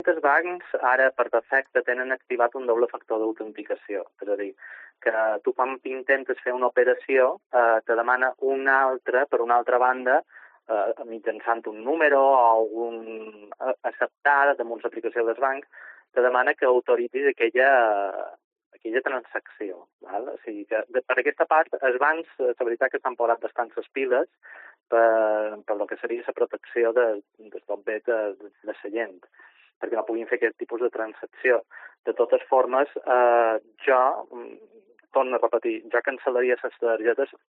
Els bancs ara per defecte tenen activat un doble factor d'autenticació, és a dir, que tu quan intentes fer una operació te demana una altra, per una altra banda, mitjançant un número o un acceptar damunt l'aplicació del banc, te demana que autoritzis aquella transacció. Val? O sigui que, per aquesta part, els bancs, la veritat que s'han posat bastant les piles per el que seria la protecció del bé de la gent, perquè no puguin fer aquest tipus de transacció. De totes formes, jo torno a repetir, jo cancel·laria les targetes